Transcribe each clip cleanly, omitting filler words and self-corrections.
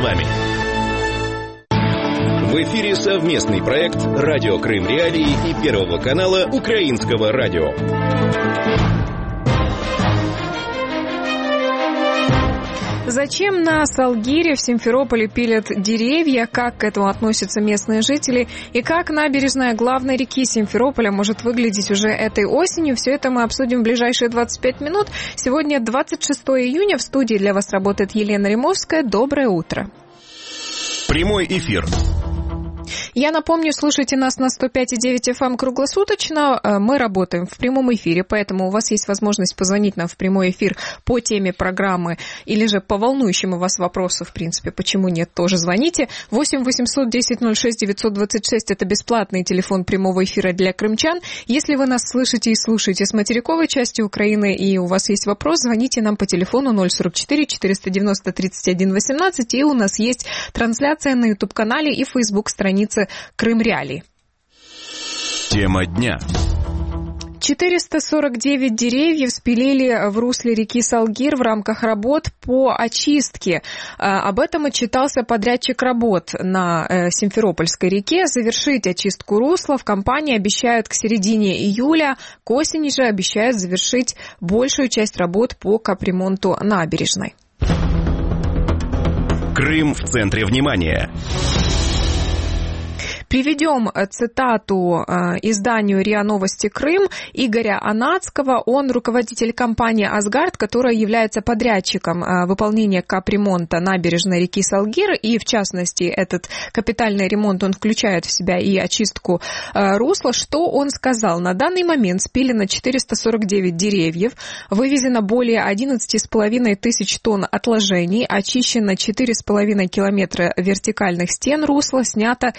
вами. В эфире совместный проект «Радио Крым Реалии» и Первого канала Украинского радио. Зачем на Салгире в Симферополе пилят деревья, как к этому относятся местные жители и как набережная главной реки Симферополя может выглядеть уже этой осенью, все это мы обсудим в ближайшие 25 минут. Сегодня 26 июня, в студии для вас работает Елена Римовская. Доброе утро. Прямой эфир. Я напомню, слушайте нас на 105,9 FM круглосуточно. Мы работаем в прямом эфире, поэтому у вас есть возможность позвонить нам в прямой эфир по теме программы или же по волнующему вас вопросу, в принципе, почему нет, тоже звоните. 8 800 10 06 926 – это бесплатный телефон прямого эфира для крымчан. Если вы нас слышите и слушаете с материковой части Украины и у вас есть вопрос, звоните нам по телефону 044 490 31 18, и у нас есть трансляция на YouTube-канале и Facebook-странице Крым Реалии. Тема дня. 449 деревьев спилили в русле реки Салгир в рамках работ по очистке. Об этом отчитался подрядчик работ на Симферопольской реке. Завершить очистку русла в компании обещают к середине июля. К осени же обещают завершить большую часть работ по капремонту набережной. Крым в центре внимания. Приведем цитату изданию РИА Новости Крым Игоря Анацкого. Он руководитель компании «Асгард», которая является подрядчиком выполнения капремонта набережной реки Салгир. И, в частности, этот капитальный ремонт, он включает в себя и очистку русла. Что он сказал? На данный момент спилено 449 деревьев, вывезено более 11,5 тысяч тонн отложений, очищено 4,5 километра вертикальных стен русла, снято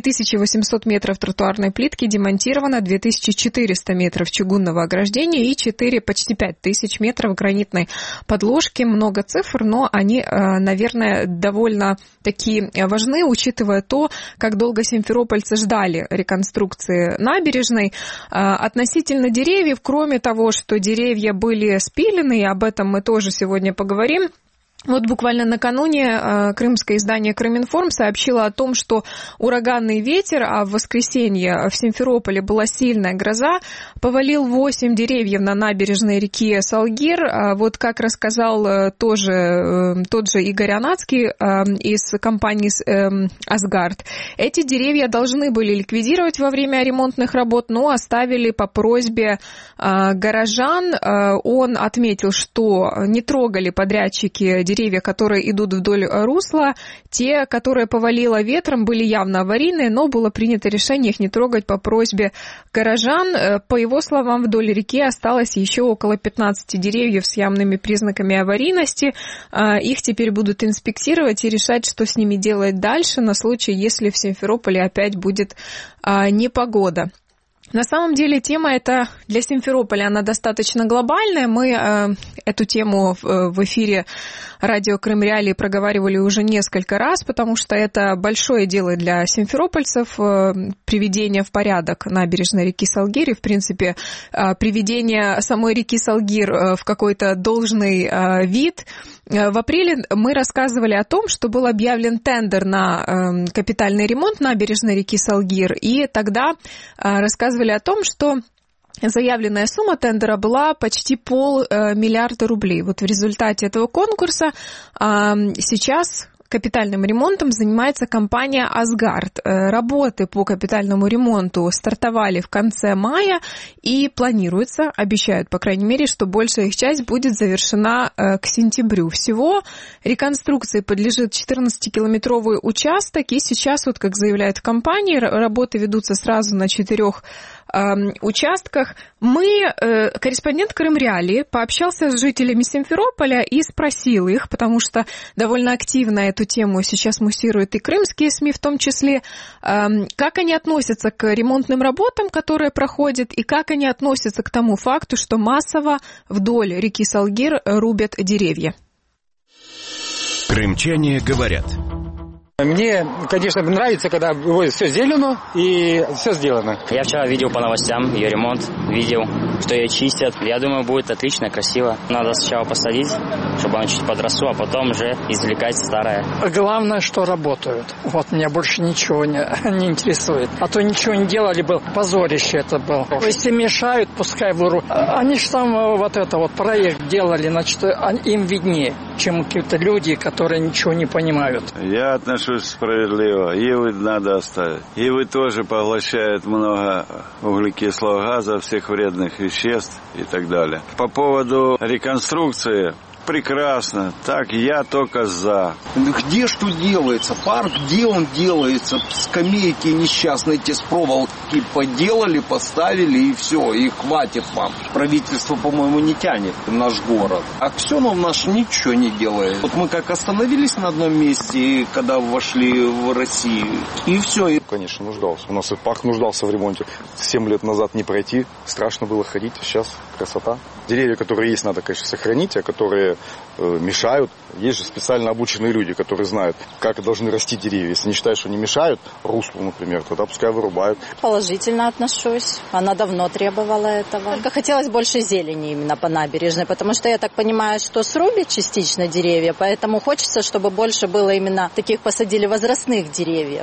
3800 метров тротуарной плитки, демонтировано 2400 метров чугунного ограждения и почти 5000 метров гранитной подложки. Много цифр, но они, наверное, довольно такие важны, учитывая то, как долго симферопольцы ждали реконструкции набережной. Относительно деревьев, кроме того, что деревья были спилены, и об этом мы тоже сегодня поговорим, вот буквально накануне крымское издание «Крыминформ» сообщило о том, что ураганный ветер, а в воскресенье в Симферополе была сильная гроза, повалил 8 деревьев на набережной реки Салгир. Вот как рассказал тоже тот же Игорь Анацкий из компании «Асгард», эти деревья должны были ликвидировать во время ремонтных работ, но оставили по просьбе горожан. Он отметил, что не трогали подрядчики деревья, которые идут вдоль русла. Те, которые повалило ветром, были явно аварийные, но было принято решение их не трогать по просьбе горожан. По его словам, вдоль реки осталось еще около 15 деревьев с явными признаками аварийности. Их теперь будут инспектировать и решать, что с ними делать дальше на случай, если в Симферополе опять будет непогода. На самом деле тема эта для Симферополя, она достаточно глобальная. Мы эту тему в эфире радио Крым Реалии проговаривали уже несколько раз, потому что это большое дело для симферопольцев, приведение в порядок набережной реки Салгир и, в принципе, приведение самой реки Салгир в какой-то должный вид. В апреле мы рассказывали о том, что был объявлен тендер на капитальный ремонт набережной реки Салгир, и тогда рассказывали о том, что заявленная сумма тендера была почти 500 миллиарда рублей. Вот в результате этого конкурса сейчас капитальным ремонтом занимается компания «Асгард». Работы по капитальному ремонту стартовали в конце мая и планируется, обещают, по крайней мере, что большая их часть будет завершена к сентябрю. Всего реконструкции подлежит 14-километровый участок, и сейчас, вот как заявляют в компании, работы ведутся сразу на 4 участках. Корреспондент Крым Реалии пообщался с жителями Симферополя и спросил их, потому что довольно активно эту тему сейчас муссируют и крымские СМИ в том числе, как они относятся к ремонтным работам, которые проходят, и как они относятся к тому факту, что массово вдоль реки Салгир рубят деревья. Крымчане говорят. Мне, конечно, нравится, когда все зелено и все сделано. Я вчера видел по новостям ее ремонт, видел, что ее чистят. Я думаю, будет отлично, красиво. Надо сначала посадить, чтобы она чуть подросло, а потом уже извлекать старое. Главное, что работают. Вот меня больше ничего не интересует. А то ничего не делали бы, позорище это было. Если мешают, пускай выру. Они же там проект делали, значит, им виднее, чем какие-то люди, которые ничего не понимают. Я отношусь справедливо. Ивы надо оставить. Ивы тоже поглощают много углекислого газа, всех вредных веществ и так далее. По поводу реконструкции, прекрасно. Так, я только за. Где что делается? Парк, где он делается? Скамейки несчастные эти с проволоки поделали, поставили и все, и хватит вам. Правительство, по-моему, не тянет наш город. Аксенов наш ничего не делает. Вот мы как остановились на одном месте, когда вошли в Россию, и все. Конечно, нуждался. У нас и парк нуждался в ремонте. 7 лет назад не пройти, страшно было ходить. Сейчас красота. Деревья, которые есть, надо, конечно, сохранить, а которые мешают. Есть же специально обученные люди, которые знают, как должны расти деревья. Если не считают, что они мешают руслу, например, тогда пускай вырубают. Положительно отношусь. Она давно требовала этого. Только хотелось больше зелени именно по набережной, потому что я так понимаю, что срубят частично деревья, поэтому хочется, чтобы больше было именно таких посадили возрастных деревьев.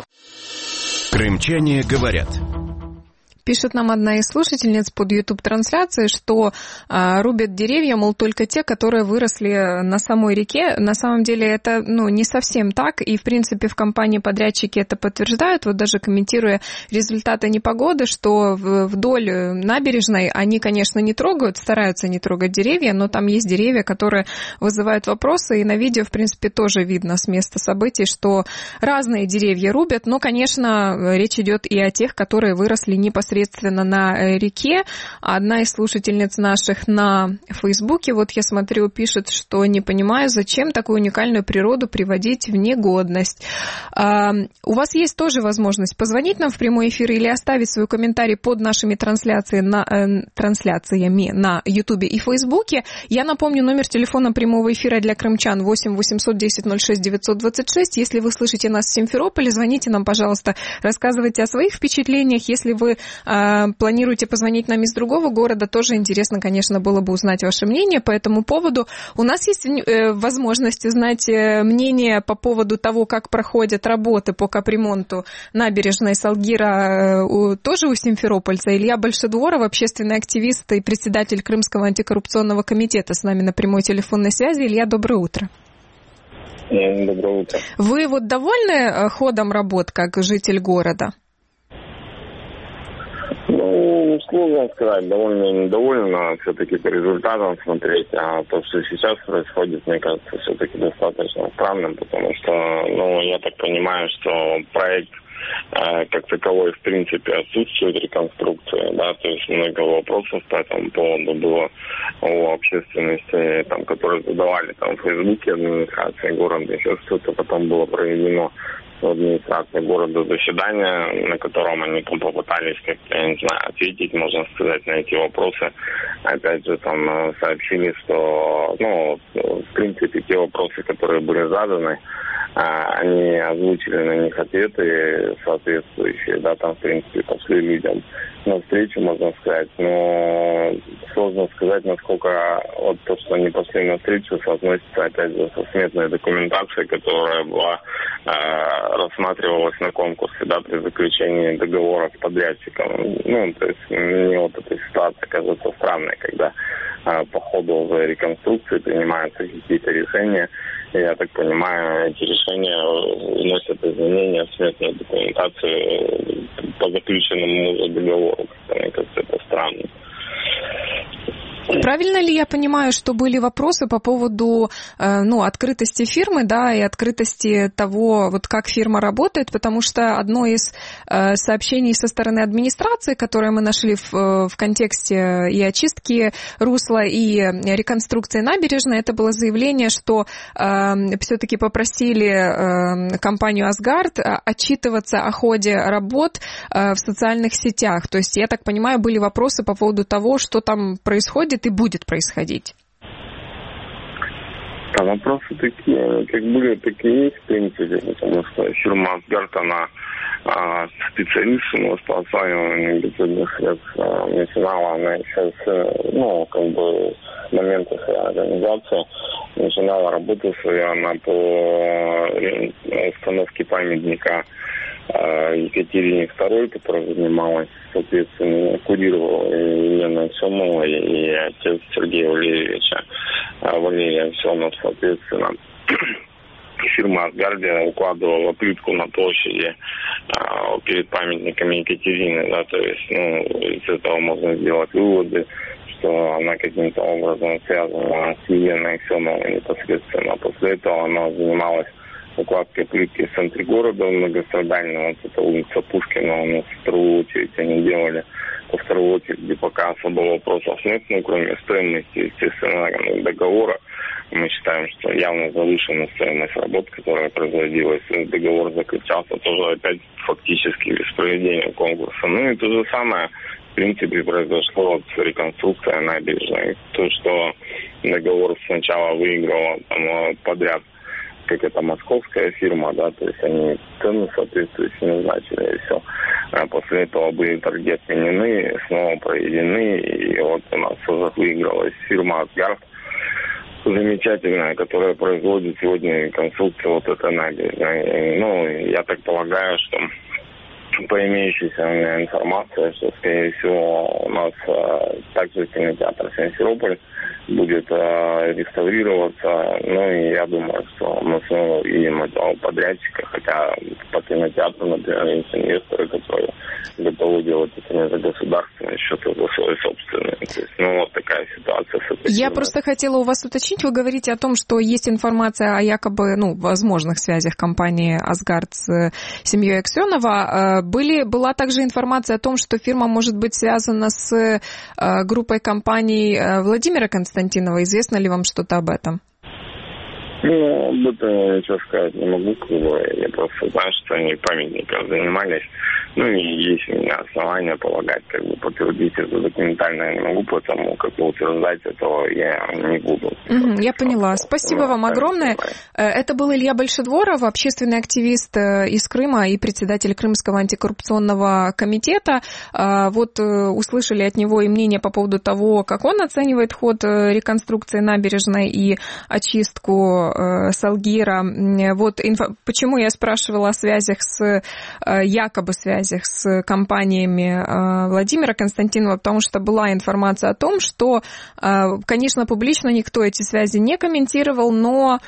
Крымчане говорят. Пишет нам одна из слушательниц под YouTube-трансляцией, что рубят деревья, мол, только те, которые выросли на самой реке. На самом деле это не совсем так, и, в принципе, в компании-подрядчики это подтверждают. Вот даже комментируя результаты непогоды, что вдоль набережной они, конечно, не трогают, стараются не трогать деревья, но там есть деревья, которые вызывают вопросы, и на видео, в принципе, тоже видно с места событий, что разные деревья рубят, но, конечно, речь идет и о тех, которые выросли непосредственно на реке. Одна из слушательниц наших на Фейсбуке, вот я смотрю, пишет, что не понимаю, зачем такую уникальную природу приводить в негодность. У вас есть тоже возможность позвонить нам в прямой эфир или оставить свой комментарий под нашими трансляциями на Ютубе и Фейсбуке. Я напомню, номер телефона прямого эфира для крымчан 8 810 06 926. Если вы слышите нас в Симферополе, звоните нам, пожалуйста, рассказывайте о своих впечатлениях. Если вы планируете позвонить нам из другого города, тоже интересно, конечно, было бы узнать ваше мнение по этому поводу. У нас есть возможность узнать мнение по поводу того, как проходят работы по капремонту набережной Салгира тоже у симферопольца. Илья Большедворов, общественный активист и председатель Крымского антикоррупционного комитета, с нами на прямой телефонной связи. Илья, доброе утро. Доброе утро. Вы вот довольны ходом работ как житель города? Сложно сказать, довольно недовольно все-таки по результатам смотреть, а то, что сейчас происходит, мне кажется, все-таки достаточно странным, потому что, я так понимаю, что проект как таковой, в принципе, отсутствует реконструкция, да, то есть много вопросов по этому поводу было у общественности, которые задавали в Фейсбуке администрации города, еще что-то, потом было проведено в администрации города заседание, на котором они попытались как-то, я не знаю, ответить, можно сказать, на эти вопросы. Опять же, сообщили, что, в принципе, те вопросы, которые были заданы, они озвучили на них ответы соответствующие, да, в принципе, пошли людям навстречу, можно сказать, но сложно сказать, насколько вот то, что они пошли навстречу, соотносится, опять же, со сметной документацией, которая была рассматривалась на конкурсе, да, при заключении договора с подрядчиком. То есть мне вот эта ситуация кажется странной, когда по ходу уже реконструкции принимаются какие-то решения. И, я так понимаю, эти решения вносят изменения в сметную документацию по заключенному договору. Мне кажется, это странно. Правильно ли я понимаю, что были вопросы по поводу открытости фирмы, да, и открытости того, вот как фирма работает, потому что одно из сообщений со стороны администрации, которое мы нашли в контексте и очистки русла, и реконструкции набережной, это было заявление, что все-таки попросили компанию «Асгард» отчитываться о ходе работ в социальных сетях. То есть, я так понимаю, были вопросы по поводу того, что там происходит и будет происходить. Вопросы такие, как были, так и есть, в принципе, потому что фирма «Асгард», она специалист по осваиванию бюджетных средств начинала. Она сейчас, момента своей организации начинала работу свою, она по установке памятника Екатерине II, которая занималась, соответственно, курировала Елена Аксенова и отец Сергея Валерьевича, Валерия Аксенов, соответственно. Фирма «Асгардия» укладывала плитку на площади перед памятниками Екатерины, да, то есть, из этого можно сделать выводы, что она каким-то образом связана с Еленой Аксеновой непосредственно. После этого она занималась укладкой плитки в центре города многострадального, вот это улица Пушкина, у нас в вторую очередь они делали. Во вторую очередь, где пока особо вопросов нет, кроме стоимости, естественно, договора. Мы считаем, что явно завышена стоимость работ, которая производилась. Договор заключался тоже опять фактически без проведения конкурса. И то же самое, в принципе, произошло с реконструкцией набережной. То, что договор сначала выигрывал подряд, как это московская фирма, да, то есть они цену соответствующие назначили, и все. А после этого были торги отменены, снова проведены, и вот у нас уже выигралась фирма «Асгард», замечательная, которая производит сегодня реконструкцию вот этой набережной. Я так полагаю, что по имеющейся у меня информации, что, скорее всего, у нас также кинотеатр «Симферополь» будет реставрироваться. И я думаю, что мы снова увидим этого подрядчика, хотя по кинотеатру, например, есть инвесторы, которые готовы делать это не за государственный счет, а за свой собственный. То есть, вот такая ситуация. Я просто хотела у вас уточнить, вы говорите о том, что есть информация о якобы, возможных связях компании «Асгард» с семьей Аксенова. Была также информация о том, что фирма может быть связана с группой компаний Владимира Константинова. Известно ли вам что-то об этом? Об этом я ничего сказать не могу. Я просто знаю, что они памятником занимались. И есть у меня основания полагать, подтвердить это документально я не могу, потому утверждать этого я не буду. Я поняла. Спасибо вам огромное. Это был Илья Большедворов, общественный активист из Крыма и председатель Крымского антикоррупционного комитета. Услышали от него и мнение по поводу того, как он оценивает ход реконструкции набережной и очистку Салгира. Почему я спрашивала о якобы связях с компаниями Владимира Константинова, потому что была информация о том, что, конечно, публично никто эти связи не комментировал, но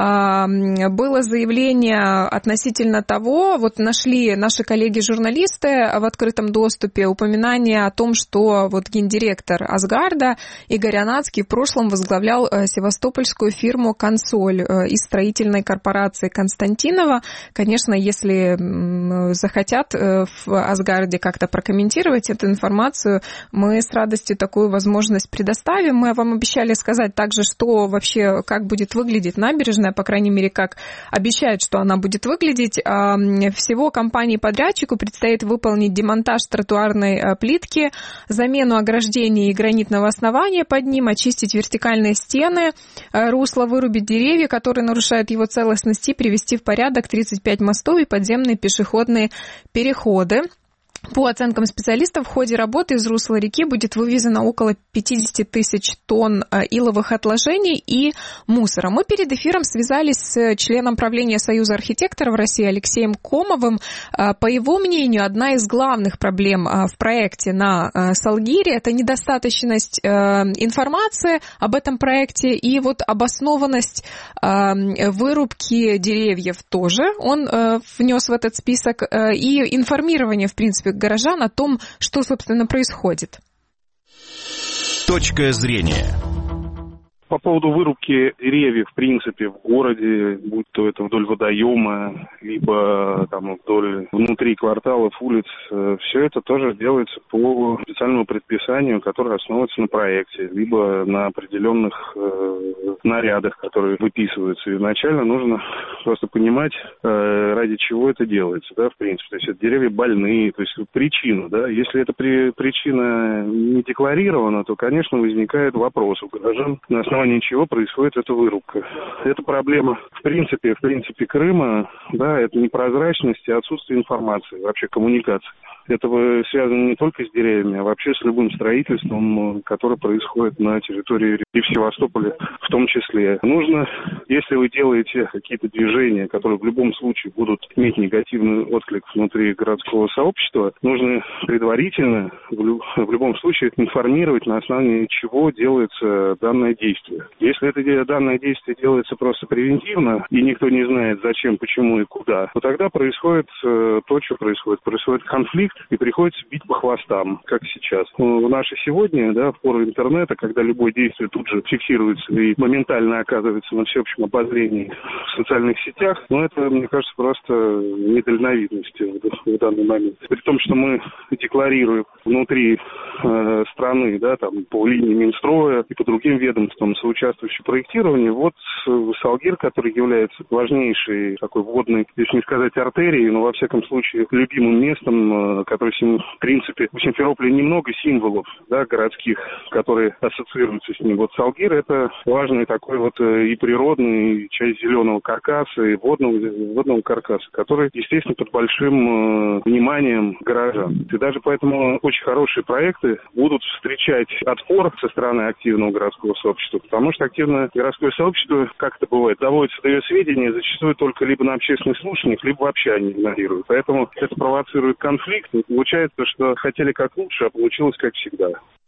было заявление относительно того, нашли наши коллеги-журналисты в открытом доступе упоминание о том, что гендиректор «Асгарда» Игорь Анацкий в прошлом возглавлял севастопольскую фирму «Консоль» из строительной корпорации Константинова. Конечно, если захотят в «Асгарде» как-то прокомментировать эту информацию, мы с радостью такую возможность предоставим. Мы вам обещали сказать также, что вообще, как будет выглядеть набережная, по крайней мере, как обещают, что она будет выглядеть. Всего компании-подрядчику предстоит выполнить демонтаж тротуарной плитки, замену ограждений и гранитного основания под ним, очистить вертикальные стены, русло, вырубить деревья, которые нарушают его целостность, и привести в порядок 35 мостов и подземные пешеходные переходы. По оценкам специалистов, в ходе работы из русла реки будет вывезено около 50 тысяч тонн иловых отложений и мусора. Мы перед эфиром связались с членом правления Союза архитекторов России Алексеем Комовым. По его мнению, одна из главных проблем в проекте на Салгире – это недостаточность информации об этом проекте и обоснованность вырубки деревьев тоже. Он внес в этот список и информирование, в принципе, горожан о том, что, собственно, происходит. Точка зрения. По поводу вырубки деревьев, в принципе, в городе, будь то это вдоль водоема, либо внутри кварталов, улиц, все это тоже делается по специальному предписанию, которое основывается на проекте, либо на определенных нарядах, которые выписываются. Изначально нужно просто понимать, ради чего это делается, в принципе. То есть это деревья больные, то есть причину, Если эта причина не декларирована, то, конечно, возникает вопрос у граждан, на основании основании чего происходит эта вырубка. Это проблема в принципе Крыма, да, это непрозрачность и отсутствие информации, вообще коммуникации. Это связано не только с деревьями, а вообще с любым строительством, которое происходит на территории и в Севастополе в том числе. Нужно, если вы делаете какие-то движения, которые в любом случае будут иметь негативный отклик внутри городского сообщества, нужно предварительно, в любом случае, информировать, на основании чего делается данное действие. Если это данное действие делается просто превентивно, и никто не знает, зачем, почему и куда, то тогда происходит то, что происходит. Происходит конфликт, и приходится бить по хвостам, как сейчас. В наше сегодня, да, в пору интернета, когда любое действие тут же фиксируется и моментально оказывается на всеобщем обозрении в социальных сетях, это, мне кажется, просто недальновидность в данный момент. При том, что мы декларируем внутри страны, да, там, по линии Минстроя и по другим ведомствам, соучаствующие в проектировании, Салгир, который является важнейшей такой водной, если не сказать артерией, но во всяком случае любимым местом, который, в принципе, у Симферополя немного символов, да, городских, которые ассоциируются с ним. Салгир — это важный такой и природный, часть зеленого каркаса, и водного каркаса, который, естественно, под большим вниманием горожан. И даже поэтому очень хорошие проекты будут встречать отпор со стороны активного городского сообщества, потому что активное городское сообщество, как это бывает, доводится до ее сведения зачастую только либо на общественных слушаниях, либо вообще они игнорируют. Поэтому это провоцирует конфликт, и получается, что хотели как лучше, а получилось как всегда.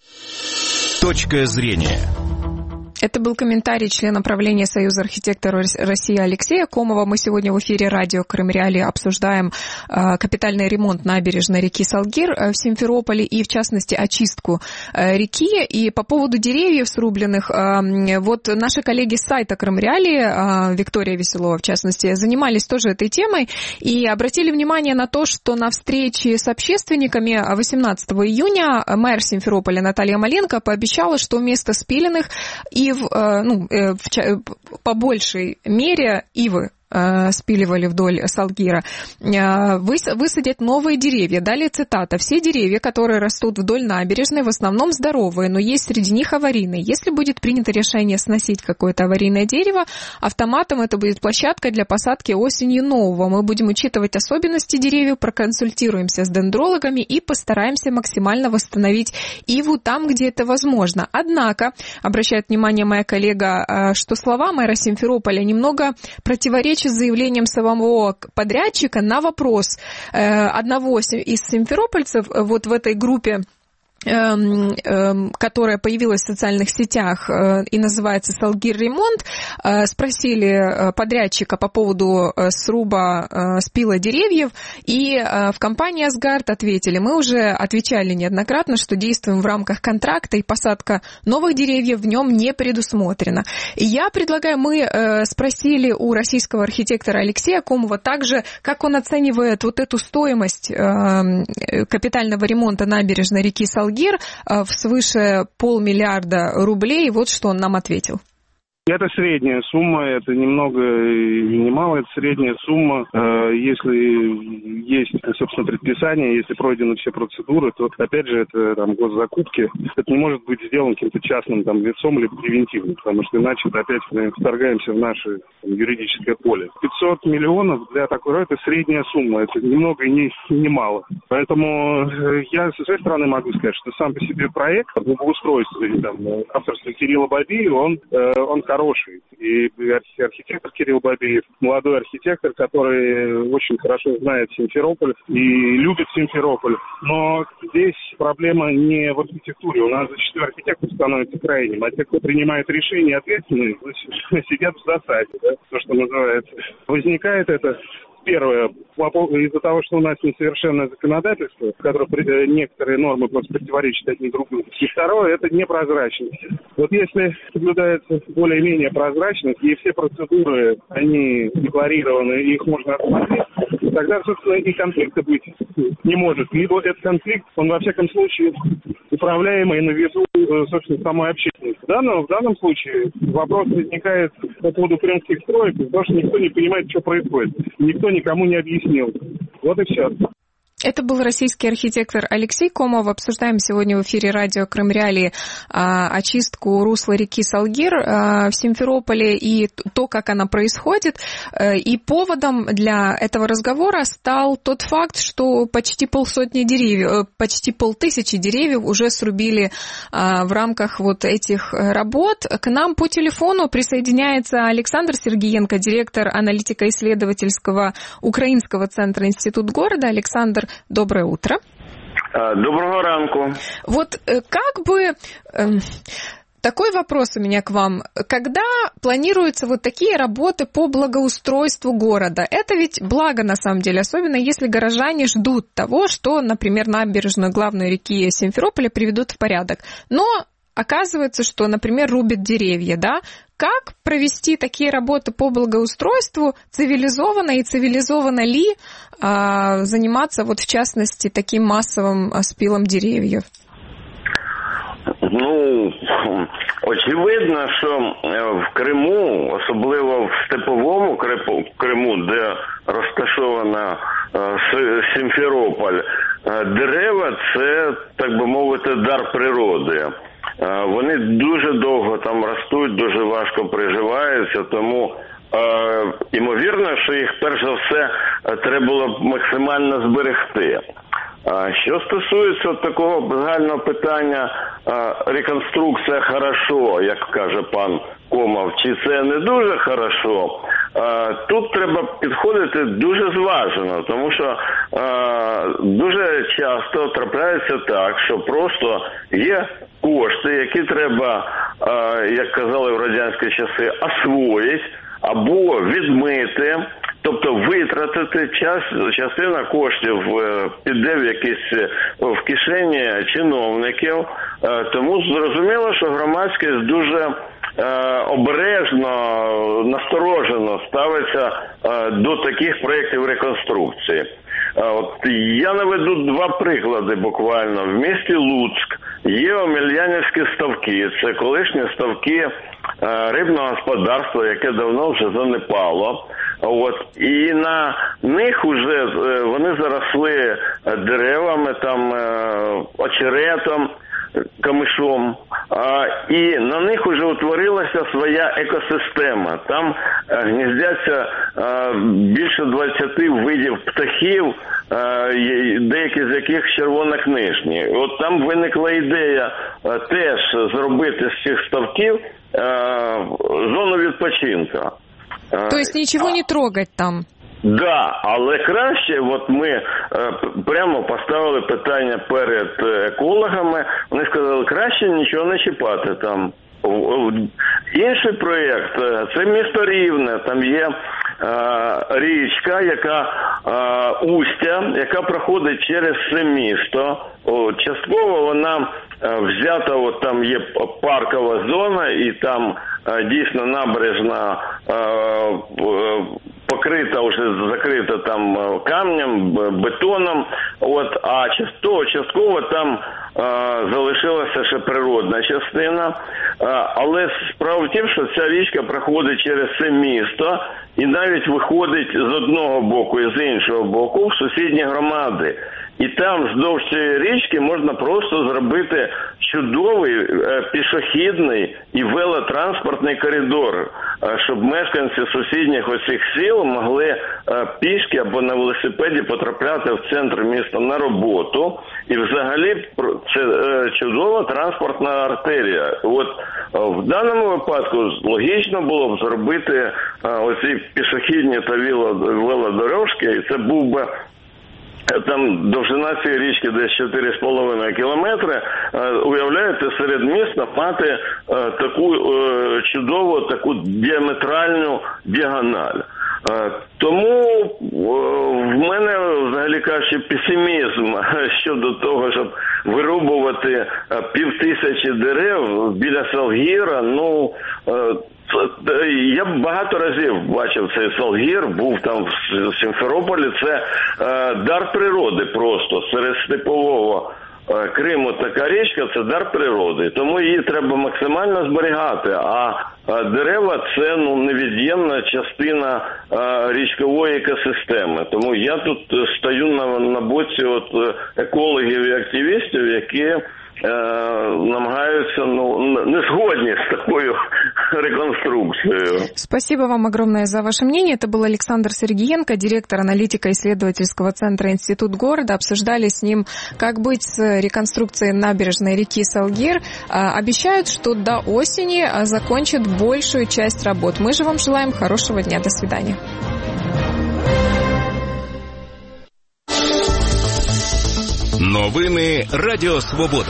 Точка зрения. Это был комментарий члена правления Союза архитекторов России Алексея Комова. Мы сегодня в эфире радио Крым Реалии обсуждаем капитальный ремонт набережной реки Салгир в Симферополе и, в частности, очистку реки. И по поводу деревьев срубленных, наши коллеги с сайта Крым Реалии, Виктория Веселова, в частности, занимались тоже этой темой и обратили внимание на то, что на встрече с общественниками 18 июня мэр Симферополя Наталья Маленко пообещала, что вместо спиленных и по большей мере ивы спиливали вдоль Салгира, высадят новые деревья. Далее цитата. «Все деревья, которые растут вдоль набережной, в основном здоровые, но есть среди них аварийные. Если будет принято решение сносить какое-то аварийное дерево, автоматом это будет площадка для посадки осенью нового. Мы будем учитывать особенности деревьев, проконсультируемся с дендрологами и постараемся максимально восстановить иву там, где это возможно». Однако, обращает внимание моя коллега, что слова мэра Симферополя немного противоречат заявлением самого подрядчика на вопрос одного из симферопольцев в этой группе, которая появилась в социальных сетях и называется «Салгир ремонт», спросили подрядчика по поводу сруба спила деревьев, и в компании «Асгард» ответили: мы уже отвечали неоднократно, что действуем в рамках контракта, и посадка новых деревьев в нем не предусмотрена. И я предлагаю, мы спросили у российского архитектора Алексея Комова также, как он оценивает эту стоимость капитального ремонта набережной реки Салгир в свыше 500 миллиарда рублей. Вот что он нам ответил. Это средняя сумма, это ни много ни мало, это средняя сумма. Если есть, собственно, предписание, если пройдены все процедуры, то, опять же, это госзакупки. Это не может быть сделано каким-то частным лицом или превентивно, потому что иначе опять мы вторгаемся в наше юридическое поле. 500 миллионов для такой это средняя сумма, это ни много и ни мало. Поэтому я со своей стороны могу сказать, что сам по себе проект благоустройства авторства Кирилла Бабиева, он хороший. И архитектор Кирилл Бабиев, молодой архитектор, который очень хорошо знает Симферополь и любит Симферополь. Но здесь проблема не в архитектуре. У нас зачастую архитектор становится крайним, а те, кто принимает решения ответственные, сидят в засаде, да, то, что называется. Возникает это... Первое, из-за того, что у нас несовершенное законодательство, в котором некоторые нормы просто противоречат одни другим. И второе, это непрозрачность. Если соблюдается более-менее прозрачность, и все процедуры, они декларированы, и их можно отсмотреть, тогда, собственно, и конфликта быть не может. Либо этот конфликт, он, во всяком случае, управляемый на виду, собственно, самой общественности. В данном случае вопрос возникает по поводу крымских строек, потому что никто не понимает, что происходит. Никто никому не объяснил. Вот и все. Это был российский архитектор Алексей Комов. Обсуждаем сегодня в эфире радио Крым Реалии очистку русла реки Салгир в Симферополе и то, как она происходит. И поводом для этого разговора стал тот факт, что почти 500 деревьев, почти 500 деревьев уже срубили в рамках вот этих работ. К нам по телефону присоединяется Александр Сергиенко, директор аналитико-исследовательского Украинского центра «Институт города». Александр, доброе утро. Доброго ранку. Вот как бы... Такой вопрос у меня к вам. Когда планируются вот такие работы по благоустройству города? Это ведь благо, на самом деле, особенно если горожане ждут того, что, например, набережную главной реки Симферополя приведут в порядок. Но оказывается, что, например, рубят деревья, да? Как провести такие работы по благоустройству цивилизованно и цивилизованно ли заниматься, вот в частности, таким массовым спилом деревьев? Ну, очевидно, що в Криму, особливо в степовому Криму, де розташована Сімферополь, дерева – це, так би мовити, дар природи. Вони дуже довго там ростуть, дуже важко приживаються, тому ймовірно, що їх перш за все треба було б максимально зберегти. Що стосується такого загального питання, реконструкція хорошо, як каже пан Комов, чи це не дуже хорошо, тут треба підходити дуже зважено, тому що дуже часто трапляється так, що просто є кошти, які треба, як казали в радянські часи, освоїти або відмити. Тобто витратити частина коштів піде в кишені чиновників. Тому зрозуміло, що громадськість дуже обережно, насторожено ставиться до таких проєктів реконструкції. От я наведу два приклади буквально. В місті Луцьк є Омельянівські ставки. Це колишні ставки рибного господарства, яке давно вже занепало. От, і на них вже вони заросли деревами, там, очеретом, камишом, і на них вже утворилася своя екосистема. Там гніздяться більше 20 видів птахів, деякі з яких червонокнижні. От там виникла ідея теж зробити з цих ставків зону відпочинку. То есть ничего не трогать там? Да, але краще, от ми прямо поставили питання перед екологами, вони сказали, краще нічого не чіпати там. Інший проєкт, це місто Рівне, там є річка, Устя, яка проходить через це місто. Частково вона взята, от там є паркова зона, і там дійсно набережна покрита, вже закрита там камнем, бетоном, от, а частково там залишилася ще природна частина. Але справа в тім, що ця річка проходить через це місто і навіть виходить з одного боку і з іншого боку в сусідні громади. І там вздовж цієї річки можна просто зробити чудовий пішохідний і велотранспортний коридор, щоб мешканці сусідніх оцих сіл могли пішки або на велосипеді потрапляти в центр міста на роботу. І взагалі це чудова транспортна артерія. От в даному випадку логічно було б зробити оці пішохідні та велодорожки, і це був би там довжина цієї річки десь 4,5 кілометри. Уявляєте, серед міста мати таку чудову, таку діаметральну діагональ. Тому в мене, взагалі кажучи, песимізм щодо того, щоб вирубувати 5000 дерев біля Салгіра. Ну, я багато разів бачив цей Салгір, був там в Сімферополі. Це дар природи просто серед степового Крим – така річка, це дар природи, тому її треба максимально зберігати, а дерева – це невід'ємна частина річкової екосистеми. Тому я тут стою на боці екологів і активістів, які намагаются, не сгодні с такой реконструкцией. Спасибо вам огромное за ваше мнение. Это был Александр Сергиенко, директор аналитико-исследовательского центра «Институт города». Обсуждали с ним, как быть с реконструкцией набережной реки Салгир. Обещают, что до осени закончат большую часть работ. Мы же вам желаем хорошего дня. До свидания. Новини Радіо Свобода.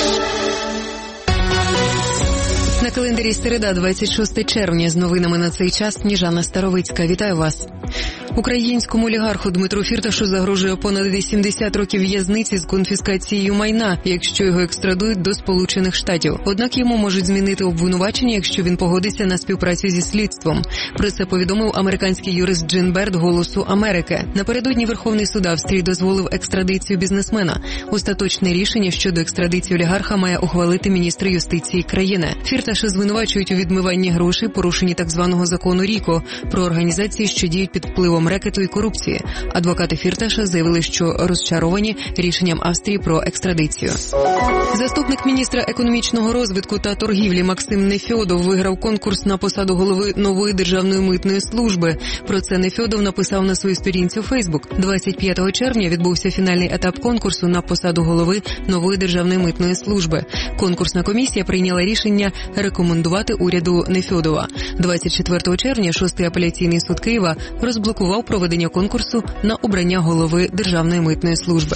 На календарі середа, 26 червня. З новинами на цей час Сніжана Старовицька. Вітаю вас. Українському олігарху Дмитру Фірташу загрожує понад 80 років в'язниці з конфіскацією майна, якщо його екстрадують до Сполучених Штатів. Однак йому можуть змінити обвинувачення, якщо він погодиться на співпрацю зі слідством. Про це повідомив американський юрист Джин Берд «Голосу Америки». Напередодні Верховний суд Австрії дозволив екстрадицію бізнесмена. Остаточне рішення щодо екстрадиції олігарха має ухвалити міністр юстиції країни. Фірташа звинувачують у відмиванні грошей, порушенні так званого закону РІКО про організації, що діють під впливом рекету і корупції. Адвокати Фірташа заявили, що розчаровані рішенням Австрії про екстрадицію. Заступник міністра економічного розвитку та торгівлі Максим Нефьодов виграв конкурс на посаду голови нової державної митної служби. Про це Нефьодов написав на своїй сторінці у Фейсбук. 25 червня відбувся фінальний етап конкурсу на посаду голови нової державної митної служби. Конкурсна комісія прийняла рішення рекомендувати уряду Нефьодова. 24 червня 6-й апеляційний суд Києва розблокував проведення конкурсу на обрання голови Державної митної служби.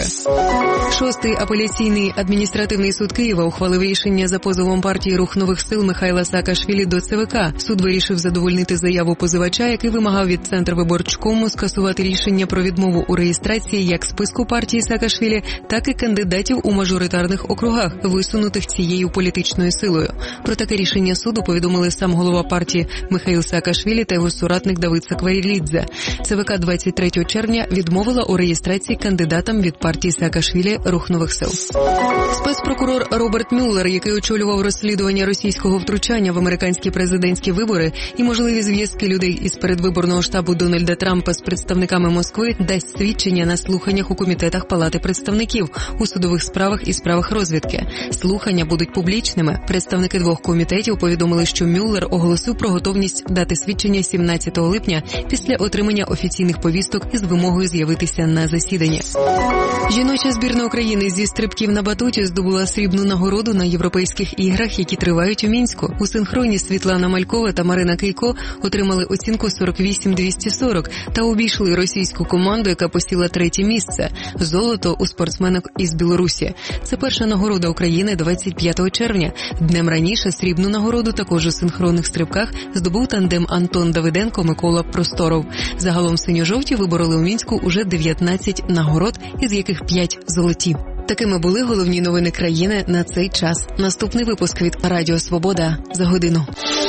6-й апеляційний адміністративний суд Києва ухвалив рішення за позовом партії «Рух нових сил» Михайла Саакашвілі до ЦВК. Суд вирішив задовольнити заяву позивача, який вимагав від Центрвиборчкому скасувати рішення про відмову у реєстрації як списку партії Саакашвілі, так і кандидатів у мажоритарних округах, висунутих цією політичною силою. Про таке рішення суду повідомили сам голова партії Михаїл Саакашвілі та його соратник Давид Сакварілідзе. ЦВК 23 червня відмовила у реєстрації кандидатам від партії Саакашвілі «Рух нових сил». Спецпрокурор Роберт Мюллер, який очолював розслідування російського втручання в американські президентські вибори і можливі зв'язки людей із передвиборного штабу Дональда Трампа з представниками Москви, дасть свідчення на слуханнях у комітетах Палати представників, у судових справах і справах розвідки. Слухання будуть публічними. Представники двох комітетів повідомили, що Мюллер оголосив про готовність дати свідчення 17 липня після отримання офіційних повісток із вимогою з'явитися на засіданні. Жіноча збірна України зі стрибків на батуті здобула срібну нагороду на Європейських іграх, які тривають у Мінську. У синхроні Світлана Малькова та Марина Кейко отримали оцінку 48-240 та обійшли російську команду, яка посіла 3-є місце – золото у спортсменок із Білорусі. Це перша нагорода України 25 червня. Днем раніше срібну нагороду також у синхронних стрибках здобув тандем Антон Давиденко-Микола Просторов. Загалом синьо-жовті вибороли у Мінську уже 19 нагород, із яких 5 золоті. Такими були головні новини країни на цей час. Наступний випуск від Радіо Свобода за годину.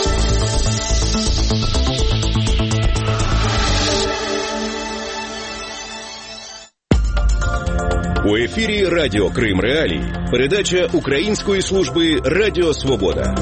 У ефірі Радіо Крим Реалії. Передача Української служби Радіо Свобода.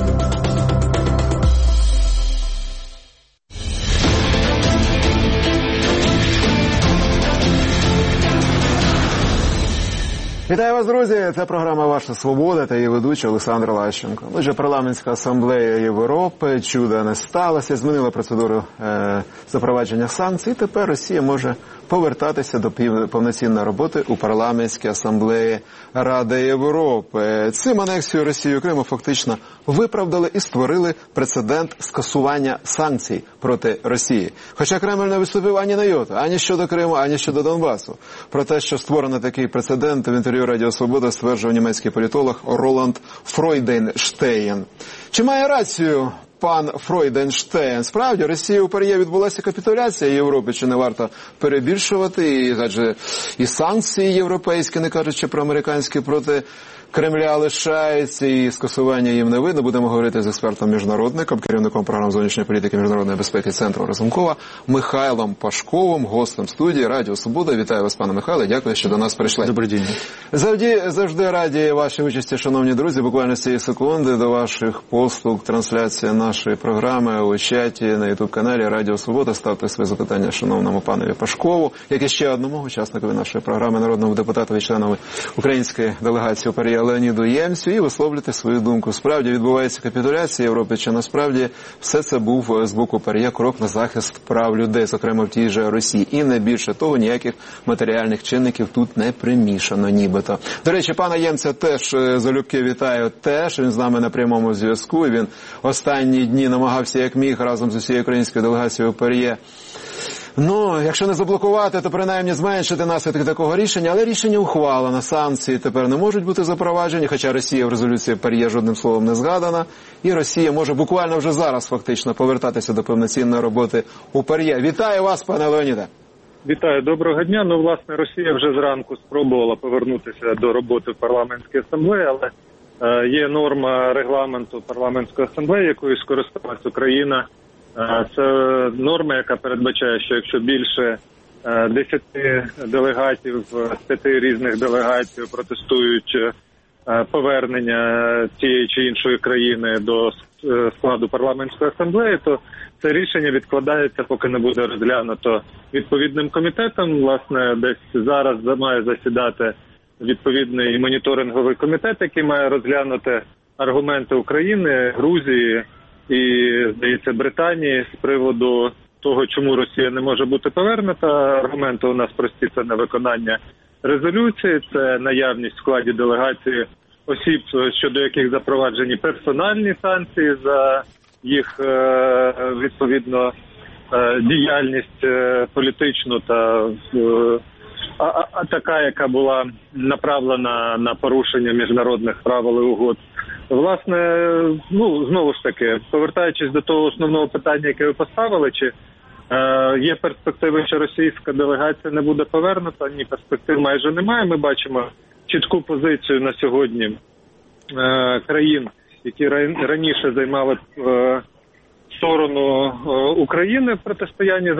Вітаю вас, друзі! Це програма «Ваша свобода» та її ведучий Олександр Лащенко. Отже, парламентська асамблея Європи, чуда не сталося, змінила процедуру запровадження санкцій, і тепер Росія може повертатися до повноцінної роботи у парламентській асамблеї Ради Європи. Цим анексію Росії Криму фактично виправдали і створили прецедент скасування санкцій проти Росії. Хоча Кремль не виступив ані на йоту, ані щодо Криму, ані щодо Донбасу. Про те, що створено такий прецедент, в інтерв'ю Радіо Свобода стверджував німецький політолог Роланд Фройденштейн. Чи має рацію пан Фройденштейн. Справді, Росія у ПАРЄ відбулася капітуляція Європи, чи не варто перебільшувати, адже і санкції європейські, не кажучи про американські, проти Кремля лишаються, і скасування їм не видно. Будемо говорити з експертом-міжнародником, керівником програм зовнішньої політики міжнародної безпеки Центру Разумкова Михайлом Пашковим, гостем студії Радіо Свобода. Вітаю вас, пане Михайле, дякую, що до нас прийшли. Добрий день. Завжди раді вашій участі, шановні друзі. Буквально з цієї секунди до ваших послуг трансляція нашої програми у чаті на YouTube-каналі Радіо Свобода. Ставте свої запитання шановному панові Пашкову, як і ще одному учасникові нашої програми, народному депутату і членові української делегації у ПАРЄ Леоніду Ємцю, і висловлювати свою думку. Справді відбувається капітуляція Європи, чи насправді все це був з боку ПАРЄ крок на захист прав людей, зокрема в тій же Росії. І не більше того, ніяких матеріальних чинників тут не примішано нібито. До речі, пана Ємця теж залюбки вітаю теж. Він з нами на прямому зв'язку. Він останні дні намагався як міг разом з усією українською делегацією у ПАРЄ, якщо не заблокувати, то принаймні зменшити наслідки такого рішення. Але рішення ухвалено. Санкції тепер не можуть бути запроваджені, хоча Росія в резолюції ПАРЄ жодним словом не згадана. І Росія може буквально вже зараз фактично повертатися до повноцінної роботи у ПАРЄ. Вітаю вас, пане Леоніде. Вітаю, доброго дня. Власне, Росія вже зранку спробувала повернутися до роботи в парламентській асамблеї, але є норма регламенту парламентської асамблеї, якою скористалась Україна. Це норма, яка передбачає, що якщо більше 10 делегатів з 5 різних делегацій протестують повернення тієї чи іншої країни до складу парламентської асамблеї, то це рішення відкладається, поки не буде розглянуто відповідним комітетом. Власне, десь зараз має засідати відповідний моніторинговий комітет, який має розглянути аргументи України, Грузії і, здається, Британії з приводу того, чому Росія не може бути повернута. Аргументи у нас прості: це невиконання резолюції, це наявність в складі делегації осіб, щодо яких запроваджені персональні санкції за їх, відповідно, діяльність політичну та така, яка була направлена на порушення міжнародних правил і угод. Власне, знову ж таки, повертаючись до того основного питання, яке ви поставили, чи є перспективи, що російська делегація не буде повернута? Ні, перспектив майже немає. Ми бачимо чітку позицію на сьогодні країн, які раніше займали сторону України в протистоянні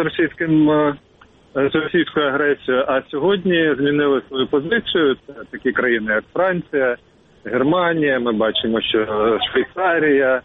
з російською агресією, а сьогодні змінили свою позицію. Це такі країни, як Франція, Германія, ми бачимо, що Швейцарія,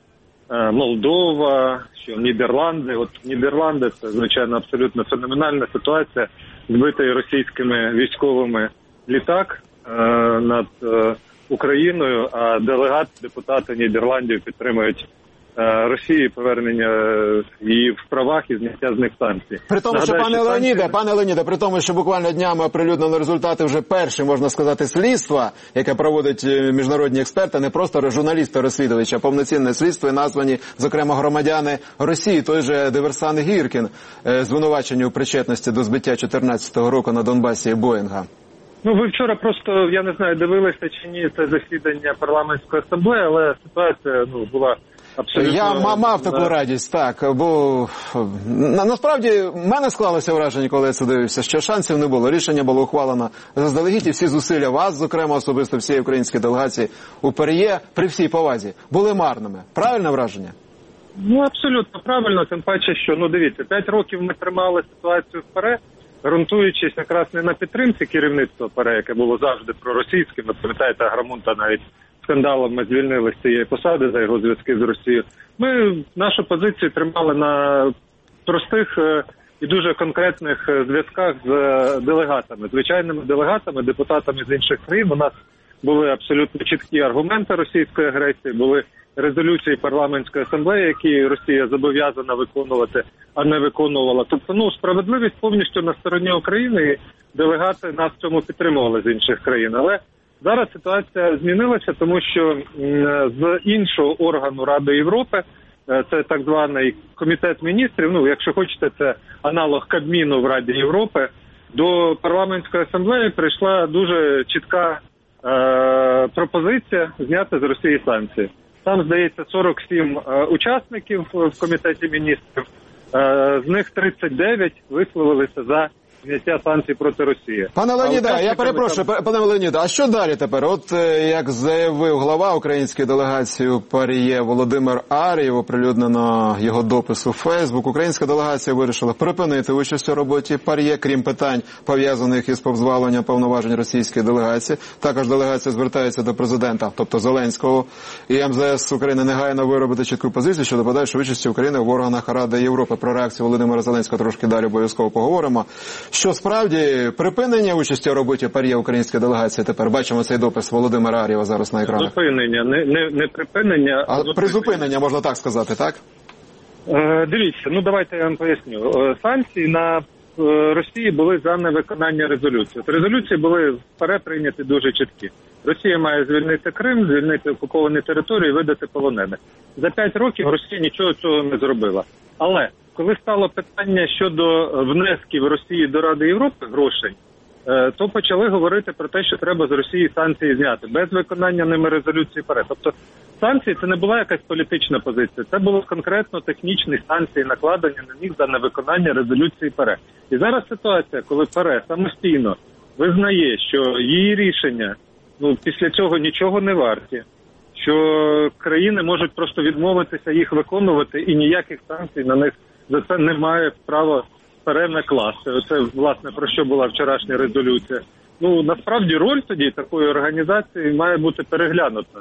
Молдова, що Нідерланди. От Нідерланди – це, звичайно, абсолютно феноменальна ситуація. Збитий російськими військовими літак над Україною, а депутати Нідерландів підтримують Росії повернення її в правах і зняття з них санкцій. При тому, що, пане Леоніде, при тому, що буквально днями оприлюднили результати вже перші, можна сказати, слідства, яке проводять міжнародні експерти, не просто журналісти-розслідувачі, а повноцінне слідство, і названі, зокрема, громадяни Росії. Той же диверсант Гіркін, звинувачені у причетності до збиття 2014 року на Донбасі Боїнга. Ви вчора просто, я не знаю, дивилися чи ні це засідання парламентської асамблеї, але ситуація була абсолютно... Я мав таку радість, так, бо насправді в мене склалося враження, коли я це дивився, що шансів не було. Рішення було ухвалено заздалегідь, і всі зусилля вас, зокрема, особисто всієї української делегації у ПАРЄ, при всій повазі, були марними. Правильне враження? Абсолютно правильно, тим паче, що, дивіться, 5 років ми тримали ситуацію в ПАРЄ, ґрунтуючись якраз не на підтримці керівництва ПАРЄ, яке було завжди проросійським. Ви пам'ятаєте, Аграмунта навіть скандалом ми звільнили з цієї посади за його зв'язки з Росією. Ми нашу позицію тримали на простих і дуже конкретних зв'язках з делегатами, звичайними делегатами, депутатами з інших країн. У нас були абсолютно чіткі аргументи російської агресії, були резолюції парламентської асамблеї, які Росія зобов'язана виконувати, а не виконувала. Тобто, справедливість повністю на стороні України, і делегати нас в цьому підтримували з інших країн. Але зараз ситуація змінилася, тому що з іншого органу Ради Європи, це так званий Комітет міністрів, якщо хочете, це аналог Кабміну в Раді Європи, до парламентської асамблеї прийшла дуже чітка пропозиція зняти з Росії санкції. Там, здається, 47 учасників в Комітеті міністрів, з них 39 висловилися за зняття санкцій проти Росії. Пане Леоніде, я перепрошую, пане Леоніде, а що далі тепер? От як заявив глава української делегації у ПАРЄ Володимир Ар'єв, оприлюднено його допис у Фейсбук, українська делегація вирішила припинити участь у роботі ПАРЄ, крім питань, пов'язаних із повзваленням повноважень російської делегації. Також делегація звертається до президента, тобто Зеленського, і МЗС України негайно виробити чітку позицію щодо подальшої участі України в органах Ради Європи. Про реакцію Володимира Зеленського трошки далі обов'язково поговоримо. Що справді припинення участі у роботі ПАРЄ української делегації тепер? Бачимо цей допис Володимира Ар'єва зараз на екранах. Зупинення, не припинення. А призупинення, можна так сказати, так? Дивіться, давайте я вам поясню. Санкції на Росії були за невиконання резолюції. Резолюції були переприйняті дуже чіткі. Росія має звільнити Крим, звільнити окуповані території і видати полонених. За 5 років Росія нічого цього не зробила. Але коли стало питання щодо внесків Росії до Ради Європи, грошей, то почали говорити про те, що треба з Росії санкції зняти, без виконання ними резолюції ПАРЄ. Тобто санкції – це не була якась політична позиція, це були конкретно технічні санкції, накладені на них за невиконання резолюції ПАРЄ. І зараз ситуація, коли ПАРЄ самостійно визнає, що її рішення після цього нічого не варті, що країни можуть просто відмовитися їх виконувати і ніяких санкцій на них за це немає права перенакласти. Це, власне, про що була вчорашня резолюція. Насправді роль тоді такої організації має бути переглянута.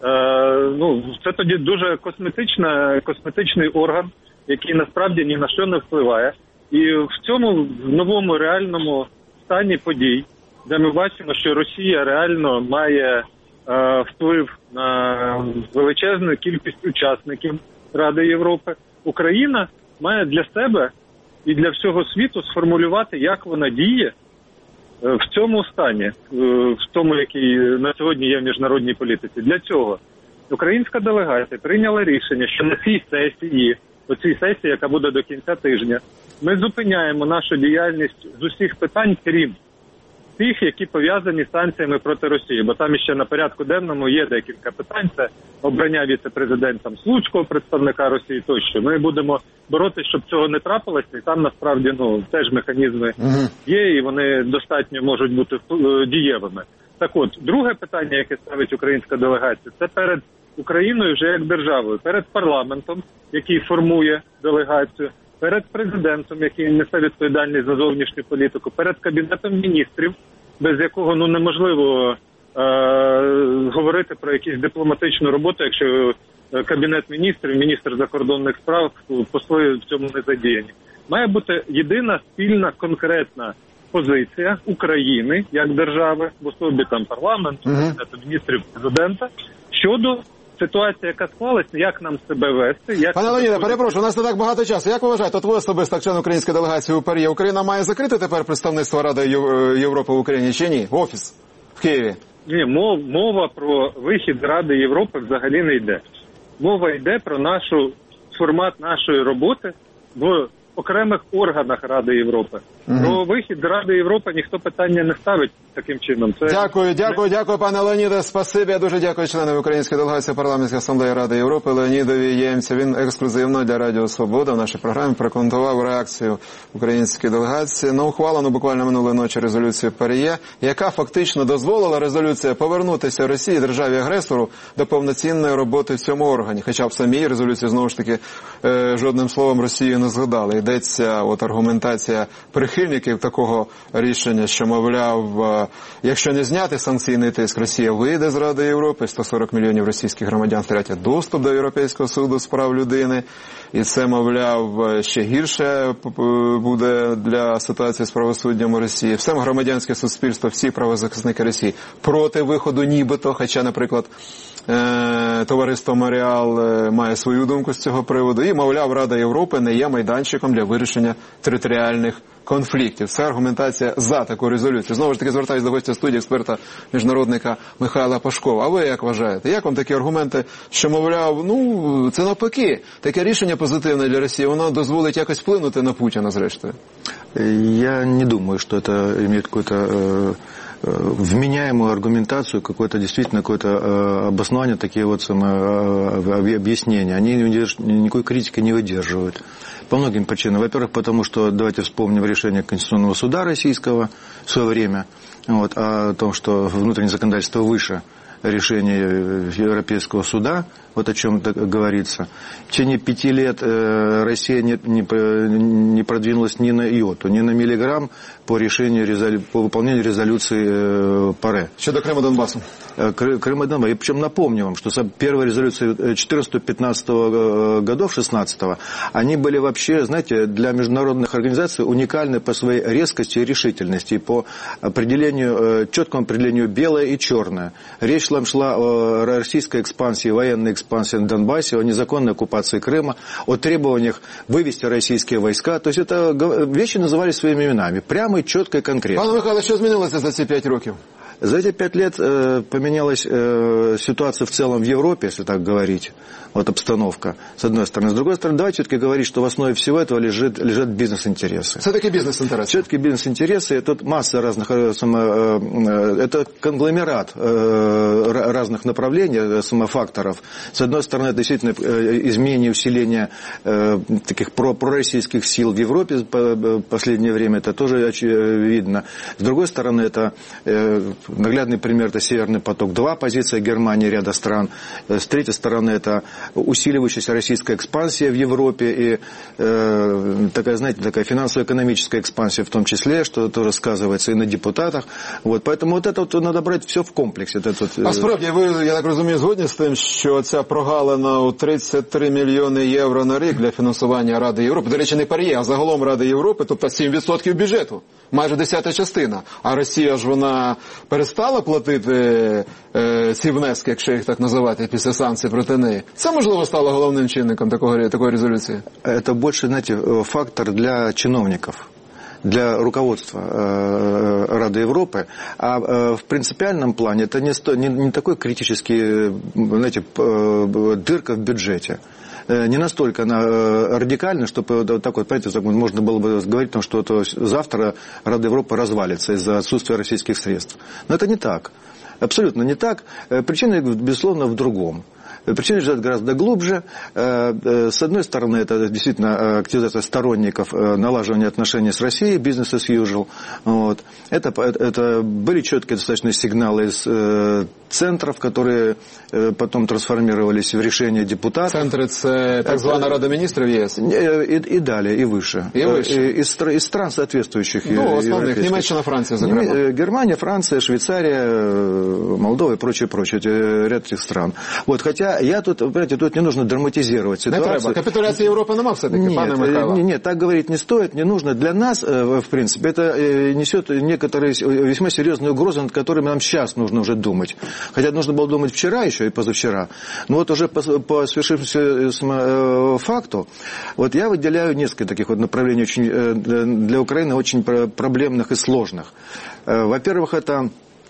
Це тоді дуже косметичний орган, який насправді ні на що не впливає. І в цьому новому реальному стані подій, де ми бачимо, що Росія реально має вплив на величезну кількість учасників Ради Європи, Україна має для себе і для всього світу сформулювати, як вона діє в цьому стані, в тому, який на сьогодні є в міжнародній політиці. Для цього українська делегація прийняла рішення, що на цій сесії, яка буде до кінця тижня, ми зупиняємо нашу діяльність з усіх питань, крім тих, які пов'язані з санкціями проти Росії. Бо там іще на порядку денному є декілька питань. Це обрання віце-президентом Слуцького, представника Росії тощо. Ми будемо боротися, щоб цього не трапилося. І там насправді теж механізми є, і вони достатньо можуть бути дієвими. Так от, друге питання, яке ставить українська делегація, це перед Україною вже як державою, перед парламентом, який формує делегацію, перед президентом, який несе відповідальність за зовнішню політику, перед Кабінетом міністрів, без якого неможливо говорити про якусь дипломатичну роботу, якщо Кабінет міністрів, міністр закордонних справ, посли в цьому не задіяні. Має бути єдина спільна конкретна позиція України як держави, в особі парламенту, Кабінету міністрів, президента, щодо ситуація, яка склалась, як нам себе вести. Пане Леоніде, перепрошую, у нас не так багато часу. Як ви вважаєте, от ви особисто, як член української делегації у ПАРЄ, Україна має закрити тепер представництво Ради Європи в Україні чи ні? Офіс в Києві? Ні, мова про вихід з Ради Європи взагалі не йде. Мова йде про формат нашої роботи в окремих органах Ради Європи. Про вихід з Ради Європи ніхто питання не ставить таким чином. Дякую, пане Леоніде. Спасибі. Я дуже дякую членам української делегації парламентської асамблеї Ради Європи Леонідові Ємцю. Він ексклюзивно для Радіо Свобода в нашій програмі прокоментував реакцію української делегації на ухвалену буквально минулої ночі резолюцію ПАРЄ, яка фактично дозволила резолюція повернутися Росії, державі-агресору, до повноцінної роботи в цьому органі. Хоча в самій резолюції, знову ж таки, жодним словом Росію не згадали. Йдеться аргументація прихильників такого рішення, що, мовляв, якщо не зняти санкційний тиск, Росія вийде з Ради Європи, 140 мільйонів російських громадян втратять доступ до Європейського суду з прав людини, і це, мовляв, ще гірше буде для ситуації з правосуддям у Росії. Все громадянське суспільство, всі правозахисники Росії проти виходу нібито, хоча, наприклад, товариство Меморіал має свою думку з цього приводу, і, мовляв, Рада Європи не є майданчиком для вирішення територіальних конфліктів. Це аргументація за таку резолюцію. Знову ж таки, звертаюся до гостя студії, експерта-міжнародника Михайла Пашкова. А ви як вважаєте? Як вам такі аргументи, що, мовляв, це навпаки, таке рішення позитивне для Росії, воно дозволить якось вплинути на Путіна, зрештою? Я не думаю, что это имеет какое-то вменяемую аргументацию, какое-то действительно какое-то обоснование, такие вот объяснения. Они никакой критики не выдерживают. По многим причинам. Во-первых, потому что, давайте вспомним решение Конституционного суда российского в свое время, вот, о том, что внутреннее законодательство выше решения Европейского суда, вот о чем говорится. В течение 5 лет Россия не продвинулась ни на йоту, ни на миллиграмм по выполнению резолюции ПАРЕ. Щодо Крыма, Донбасса. Крыма и Донбасса. И причем напомню вам, что первая резолюция 14-15 годов, 16-го, они были вообще, знаете, для международных организаций уникальны по своей резкости и решительности, по четкому определению белое и черное. Речь шла о российской экспансии, военной экспансии на Донбассе, о незаконной оккупации Крыма, о требованиях вывести российские войска. То есть это вещи назывались своими именами. Прямо и четко и конкретно. Пане Михайло, що змінилося за ці 5 років? За эти 5 лет поменялась ситуация в целом в Европе, если так говорить, вот обстановка, с одной стороны. С другой стороны, давайте все-таки говорить, что в основе всего этого лежат бизнес-интересы. Все-таки бизнес-интересы. Все-таки бизнес-интересы, тут масса разных, это конгломерат разных направлений, самофакторов. С одной стороны, это действительно изменение, усиление таких пророссийских сил в Европе в последнее время, это тоже видно. С другой стороны, это наглядный пример – это «Северный поток-2», позиция Германии и ряда стран. С третьей стороны, это усиливающаяся российская экспансия в Европе и такая, знаете, такая финансово-экономическая экспансия в том числе, что тоже сказывается и на депутатах. Вот, поэтому вот это вот надо брать все в комплексі. А справді, ви, я так розумію, згодні з тим, що ця прогалина у 33 мільйони євро на рік для фінансування Ради Європи, до речі, не ПАРЄ, а загалом Ради Європи, тобто 7% бюджету, майже 10-та частина. А Росія ж вона перестала платити ці внески, якщо їх так називати, після санкцій проти неї. Це, можливо, стало головним чинником такої резолюції? Это больше, знаете, фактор для чиновников, для руководства Рады Европы, а в принципиальном плане это не такой критический, знаете, дырка в бюджете. Не настолько она радикальна, чтобы вот так вот, понимаете, можно было бы говорить, что завтра Рада Европы развалится из-за отсутствия российских средств. Но это не так. Абсолютно не так. Причина, безусловно, в другом. Причина лежит гораздо глубже. С одной стороны, это действительно активизация сторонников налаживания отношений с Россией, business as usual. Вот. Это были четкие достаточно сигналы из центров, которые потом трансформировались в решения депутатов. Центры – это так званая Рада министров ЕС? И далее, и выше. И выше. Из стран соответствующих. Ну, основных. Немеччина, Франция закрыла. Германия, Франция, Швейцария, Молдова и прочее. Ряд этих стран. Вот, хотя я тут, понимаете, тут не нужно драматизировать ситуацию. Не треба. Капитуляция Европы нема все-таки, пане Михайло? Нет, так говорить не стоит, не нужно. Для нас, в принципе, это несет некоторые весьма серьезные угрозы, над которыми нам сейчас нужно уже думать. Хотя нужно было думать вчера еще и позавчера. Но вот уже по свершившемуся факту, вот я выделяю несколько таких вот направлений для Украины очень проблемных и сложных. Во-первых, это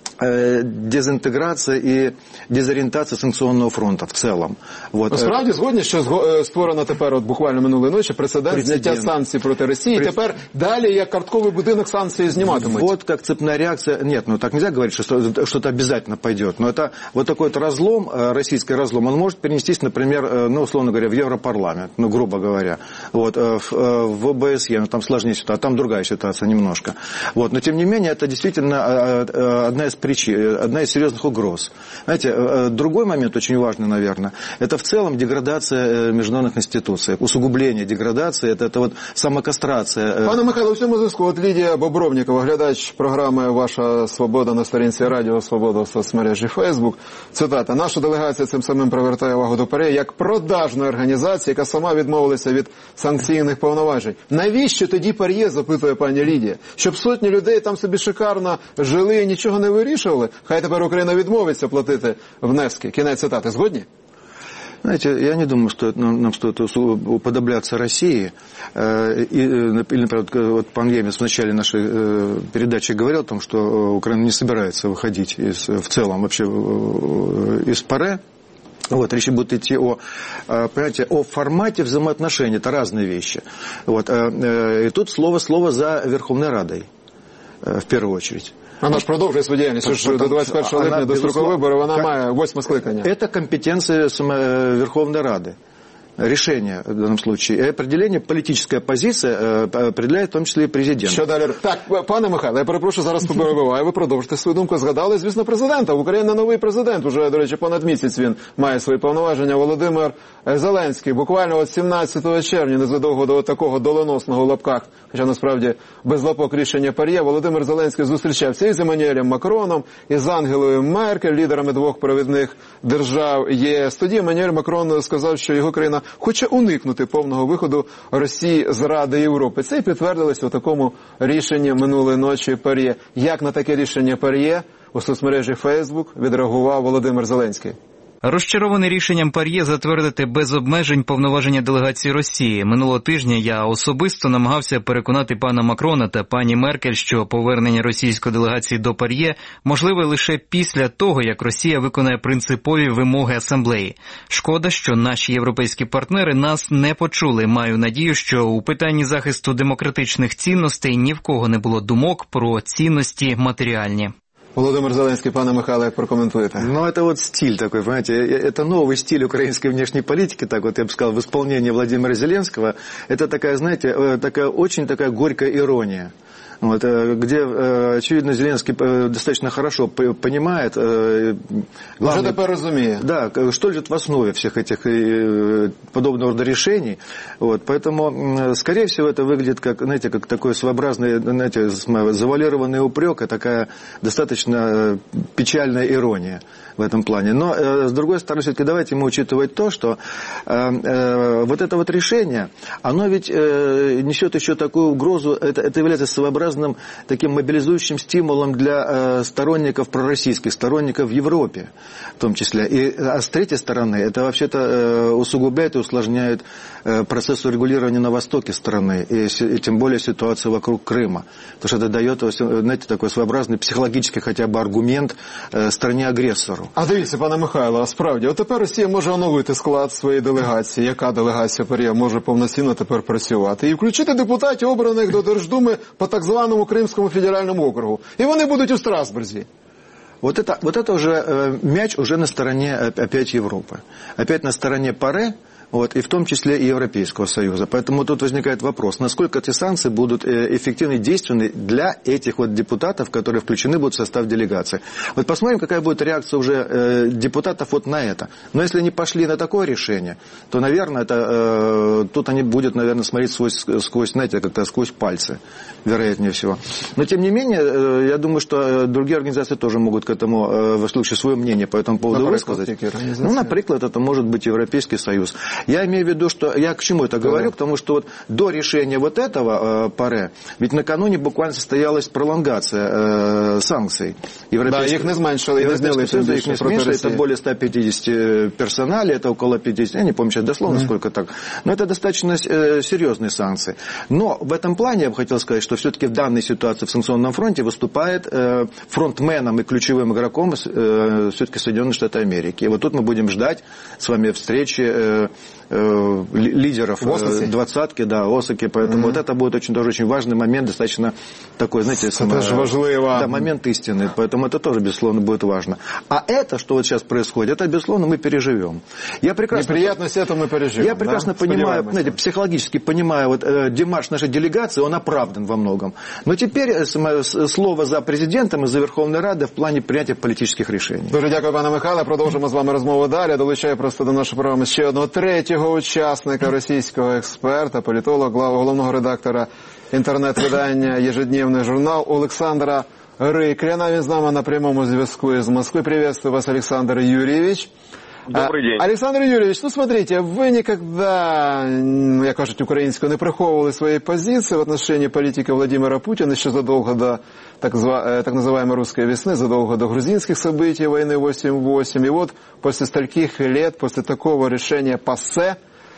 дезінтеграція і дезорієнтація санкційного фронту в цілому. Насправді згодні, що створено тепер, от буквально минулої ночі, прецедент зняття санкцій проти Росії, тепер далі як картковий будинок санкції зніматимуть. Вот как цепная реакция. Нет, ну так нельзя говорить, что что-то обязательно пойдет. Но это вот такой вот разлом, российский разлом, он может перенестись, например, ну, условно говоря, в Европарламент, ну, грубо говоря, вот, в ОБСЕ, ну, там сложнее ситуация, а там другая ситуация немножко. Вот, но тем не менее, это действительно одна из причин, одна из серьезных угроз. Знаете, другой момент очень важный, наверное, это в целом деградация международных институций, усугубление деградации, это вот самокастрация. Пане Михайло, у цьому зв'язку, от Лідія Бобровнікова, глядач програми «Ваша свобода» на сторінці Радіо Свобода в соцмережі Фейсбук, цитата: «Наша делегація цим самим привертає увагу до ПАРЄ як продажної організації, яка сама відмовилася від санкційних повноважень». Навіщо тоді ПАРЄ, запитує пані Лідія? Щоб сотні людей там собі шикарно жили і нічого не вирішували? Хай тепер Україна відмовиться платити внески. Кінець цитати. Згодні? Знаете, я не думаю, что нам стоит уподобляться России. Или, например, вот пан Емец в начале нашей передачи говорил о том, что Украина не собирается выходить в целом вообще из ПАРЕ. Вот, речь будет идти понимаете, о формате взаимоотношений. Это разные вещи. Вот, и тут слово за Верховной Радой. в первую очередь. Вона ж продовжує свою діяльність, до 21 липня, до строкових виборів, вона має 8 скликання. Это компетенция Верховной Рады. Решение в данном случае. И определение, политическая позиция определяет в том числе и президент. Що далі? Так, пане Михайло, я перепрошую, зараз перебиваю. Ви продовжите свою думку. Згадали, звісно, президента. В Україні новий президент. Уже, до речі, понад місяць він має свої повноваження. Володимир Зеленський. Буквально от 17 червня, незадовго до такого доленосного в лапках, хоча насправді без лапок рішення ПАРЄ, Володимир Зеленський зустрічався із Еммануелем Макроном, із Ангелою Меркель, лідерами двох провідних держав ЄС. Тоді Еммануель Макрон сказав, що його країна хоче уникнути повного виходу Росії з Ради Європи. Це і підтвердилось у такому рішенні минулої ночі ПАРЄ. Як на таке рішення ПАРЄ у соцмережі Facebook відреагував Володимир Зеленський? Розчарований рішенням ПАРЄ затвердити без обмежень повноваження делегації Росії. Минулого тижня я особисто намагався переконати пана Макрона та пані Меркель, що повернення російської делегації до ПАРЄ можливе лише після того, як Росія виконає принципові вимоги асамблеї. Шкода, що наші європейські партнери нас не почули. Маю надію, що у питанні захисту демократичних цінностей ні в кого не було думок про цінності матеріальні. Володимир Зеленский, пане Михайло, як прокоментуєте? Ну, это вот стиль такой, понимаете, это новый стиль украинской внешней политики, так вот я бы сказал, в исполнении Владимира Зеленского. Это такая, знаете, очень такая горькая ирония. Вот, где, очевидно, Зеленский достаточно хорошо понимает, главное, теперь разумеет. Да, что лежит в основе всех этих подобного рода решений. Вот, поэтому, скорее всего, это выглядит как, знаете, как такой своеобразный, знаете, завуалированный упрек, и такая достаточно печальная ирония в этом плане. Но, с другой стороны, все-таки давайте мы учитывать то, что вот это вот решение, оно ведь несет еще такую угрозу, это является своеобразным таким мобилизующим стимулом для сторонников пророссийских, сторонников в Европе в том числе. А с третьей стороны, это вообще-то усугубляет и усложняет процесс урегулирования на востоке страны, и тем более ситуацию вокруг Крыма. Потому что это дает, знаете, такой своеобразный психологический хотя бы аргумент стране-агрессору. А дивіться, пане Михайло, а справді, от тепер Росія може оновити склад своєї делегації. Яка делегація ПАРЄ може повноцінно тепер працювати? І включити депутатів, обраних до Держдуми по так званому Кримському федеральному округу. І вони будуть у Страсбурзі. Вот это уже мяч уже на стороне опять Европы. Опять на стороне ПАРЕ. Вот, и в том числе и Европейского Союза. Поэтому тут возникает вопрос, насколько эти санкции будут эффективны и действенны для этих вот депутатов, которые включены будут в состав делегации. Вот посмотрим, какая будет реакция уже депутатов вот на это. Но если они пошли на такое решение, то, наверное, тут они будут, наверное, смотреть сквозь, знаете, как-то сквозь пальцы, вероятнее всего. Но, тем не менее, я думаю, что другие организации тоже могут к этому, в случае, свое мнение по этому поводу высказать. Ну, например, это может быть Европейский Союз. Я имею в виду, что я к чему это говорю, потому что вот до решения вот этого ПАРЕ, ведь накануне буквально состоялась пролонгация санкций. Да, их не зменшили, их не зменшили, это более 150 персоналей, это около 50, я не помню сейчас дословно сколько так, но это достаточно серьезные санкции. Но в этом плане я бы хотел сказать, что все-таки в данной ситуации в санкционном фронте выступает фронтменом и ключевым игроком все-таки Соединенные Штаты Америки. И вот тут мы будем ждать с вами встречи лидеров двадцатки, да, ОСАКи, поэтому вот это будет тоже очень важный момент, достаточно такой, знаете, да, момент истины, поэтому это тоже, безусловно, будет важно. А это, что вот сейчас происходит, это, безусловно, мы переживем. Неприятность это мы переживем. Я прекрасно понимаю, знаете, психологически понимаю, вот демарш нашей делегации, он оправдан во многом. Но теперь слово за президентом и за Верховной Радой в плане принятия политических решений. Дуже дякую, пане Михайле. Продовжимо з вами розмову далі. Долучаю просто до нашої програми ще одного третього учасника, російського експерта, політолога, головного редактора інтернет-видання «Ежедневний журнал» Олександра Рикляна. Він з нами на прямому зв'язку из Москвы. Приветствую вас, Александр Юрьевич. Добрый день. Александр Юрьевич, ну смотрите, вы никогда, я кажуть, украинскую, не приховывали своей позиции в отношении политики Владимира Путина еще задолго до так называемой русской весны, задолго до грузинских событий войны 8-8. И вот после стольких лет, после такого решения ПАСЕ,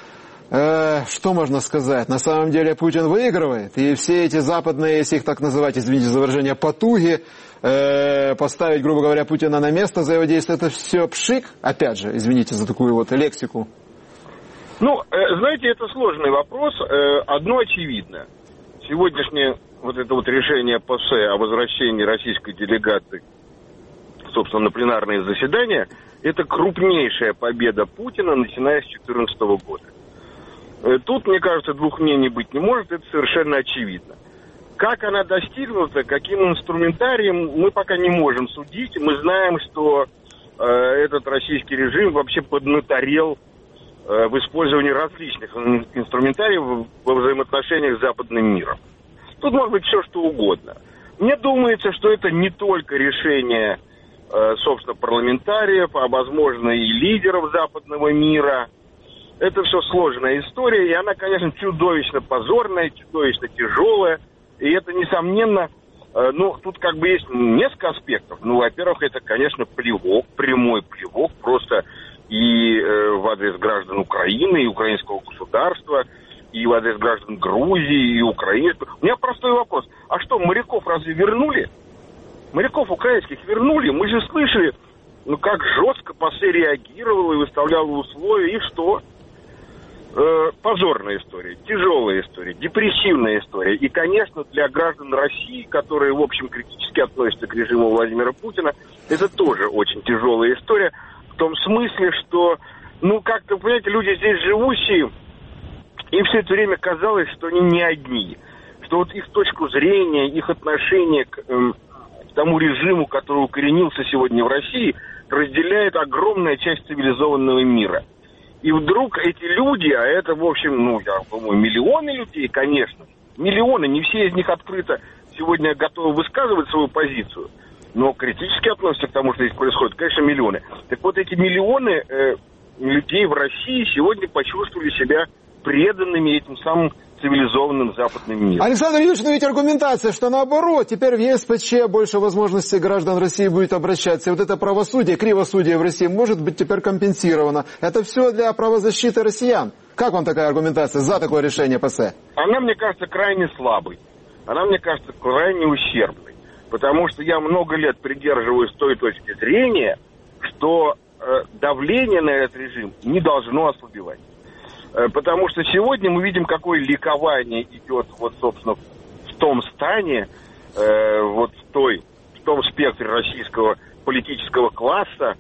что можно сказать? На самом деле Путин выигрывает, и все эти западные, если их так называть, извините за выражение, потуги, поставить, грубо говоря, Путина на место за его действия, это все пшик, опять же, извините за такую вот лексику. Ну, знаете, это сложный вопрос. Одно очевидно. Сегодняшнее вот это вот решение ПАСЕ о возвращении российской делегации, собственно, на пленарные заседания, это крупнейшая победа Путина, начиная с 2014 года. Тут, мне кажется, двух мнений быть не может, это совершенно очевидно. Как она достигнута, каким инструментарием, мы пока не можем судить. Мы знаем, что этот российский режим вообще поднаторел в использовании различных инструментариев во взаимоотношениях с западным миром. Тут может быть все, что угодно. Мне думается, что это не только решение, собственно, парламентариев, а, возможно, и лидеров западного мира. Это все сложная история, и она, конечно, чудовищно позорная, чудовищно тяжелая. И это, несомненно, тут как бы есть несколько аспектов. Во-первых, это, конечно, плевок, прямой плевок, просто и в адрес граждан Украины, и украинского государства, и в адрес граждан Грузии, и Украины. У меня простой вопрос. А что, моряков разве вернули? Моряков украинских вернули? Мы же слышали, как жестко ПАСЕ реагировало и выставляло условия, и что? Позорная история, тяжелая история, депрессивная история. И, конечно, для граждан России, которые, в общем, критически относятся к режиму Владимира Путина, это тоже очень тяжелая история. В том смысле, что, как-то, понимаете, люди здесь живущие, им все это время казалось, что они не одни. Что вот их точку зрения, их отношение к тому режиму, который укоренился сегодня в России, разделяет огромная часть цивилизованного мира. И вдруг эти люди, а это, в общем, я думаю, миллионы людей, конечно, миллионы, не все из них открыто сегодня готовы высказывать свою позицию, но критически относятся к тому, что здесь происходит, конечно, миллионы. Так вот, эти миллионы людей в России сегодня почувствовали себя преданными этим самым цивилизованным западным миром. Александр Юрьевич, но ведь аргументация, что наоборот, теперь в ЕСПЧ больше возможностей граждан России будет обращаться. И вот это правосудие, кривосудие в России может быть теперь компенсировано. Это все для правозащиты россиян. Как вам такая аргументация за такое решение ПАСЕ? Она, мне кажется, крайне слабой. Она, мне кажется, крайне ущербной. Потому что я много лет придерживаюсь той точки зрения, что давление на этот режим не должно ослабевать. Потому что сегодня мы видим, какое ликование идет, собственно, в том стане, в том спектре российского политического класса,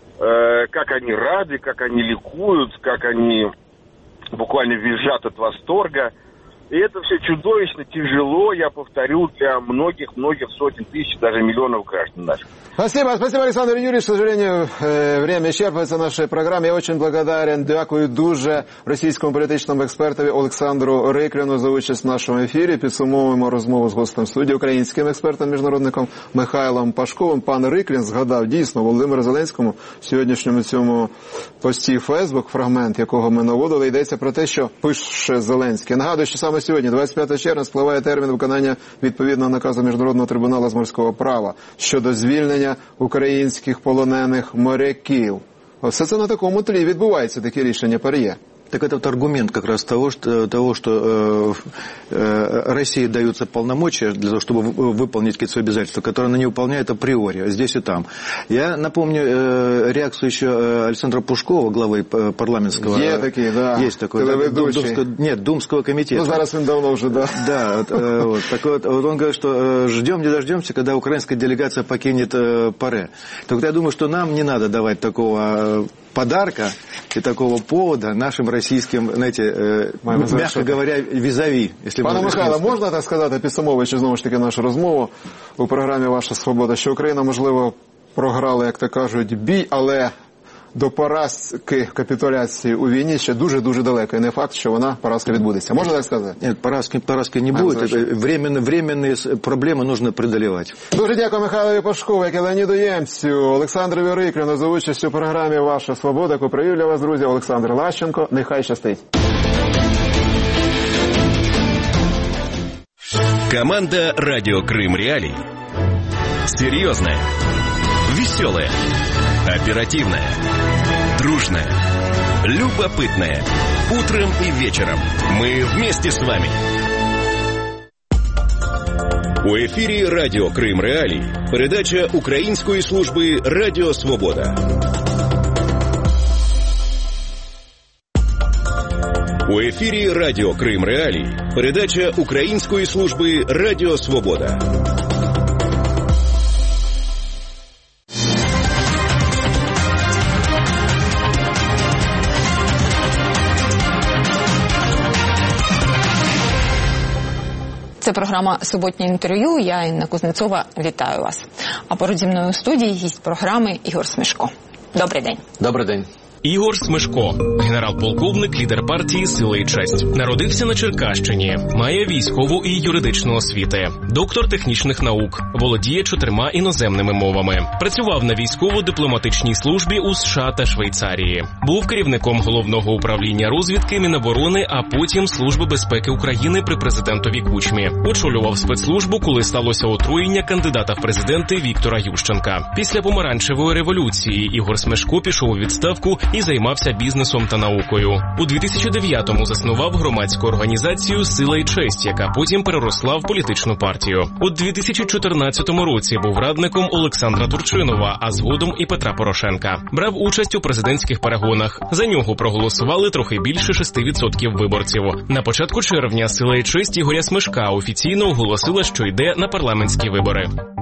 как они рады, как они ликуют, как они буквально визжат от восторга. И это все чудовищно тяжело, я повторю, для многих сотен тысяч, даже миллионов граждан наших. Спасибо, Александр Юрьевич. К сожалению, время исчерпывается в нашей программе. Я очень благодарен, дякую дуже російському політичному експертові Олександру Рикріну за участь в нашому ефірі. Підсумовуємо розмову з гостем студії, українським експертом-міжнародником Михайлом Пашковим. Пан Рикрін згадав дійсно Володимиру Зеленському в сьогоднішньому цьому пості Фейсбук, фрагмент якого ми наводили, йдеться про те, що пише Зеленський. Нагадую, що саме сьогодні, 25 червня, спливає термін виконання відповідного наказу Міжнародного трибуналу з морського права щодо звільнення українських полонених моряків. Все це на такому тлі відбувається, такі рішення ПАРЄ. Так это вот аргумент как раз того, что России даются полномочия для того, чтобы выполнить какие-то свои обязательства, которые она не выполняет априори, здесь и там. Я напомню реакцию еще Александра Пушкова, главы парламентского... Есть такой, Думского комитета. Зараз он давно уже, да. Да, так вот он говорит, что ждем, не дождемся, когда украинская делегация покинет ПАРЕ. Так я думаю, что нам не надо давать такого подарка и такого повода нашим российским, знаете, мягко говоря, візаві. Пане Михайло, можна так сказати, підсумовуючи знову ж таки нашу розмову у програмі «Ваша свобода», що Україна, можливо, програла, як то кажуть, бій, але до поразки, капитуляції у війні ще дуже-дуже далеко. І не факт, що поразка відбудеться. Можна так сказати? Нет, поразки не буде. Временные проблемы нужно преодолевать. Дуже дякую Михайлові Пашкову, як і Леоніду Ємцю, Олександру Рикріну за участь у програмі «Ваша свобода», яку провів для вас, друзі, Олександр Лащенко. Нехай щастить. Команда «Радио Крым Реалии». Серьезная, веселая, оперативная, дружная, любопытная. Утром и вечером мы вместе с вами. У ефірі «Радіо Крим Реалії» передача української служби «Радіо Свобода». У ефірі Радіо Крим Реалії. Передача Української служби Радіо Свобода. Це програма «Суботнє інтерв'ю». Я, Інна Кузнецова, вітаю вас. А поруч зі мною у студії гість програми Ігор Смешко. Добрий день. Добрий день. Ігор Смешко, генерал-полковник, лідер партії «Сила і честь». Народився на Черкащині, має військову і юридичну освіти, доктор технічних наук, володіє 4 іноземними мовами. Працював на військово-дипломатичній службі у США та Швейцарії. Був керівником Головного управління розвідки Міноборони, а потім Служби безпеки України при президентові Кучмі. Очолював спецслужбу, коли сталося отруєння кандидата в президенти Віктора Ющенка. Після помаранчевої революції Ігор Смешко пішов у відставку і займався бізнесом та наукою. У 2009-му заснував громадську організацію «Сила і честь», яка потім переросла в політичну партію. У 2014 році був радником Олександра Турчинова, а згодом і Петра Порошенка. Брав участь у президентських перегонах. За нього проголосували трохи більше 6% виборців. На початку червня «Сила і честь» Ігоря Смешка офіційно оголосила, що йде на парламентські вибори.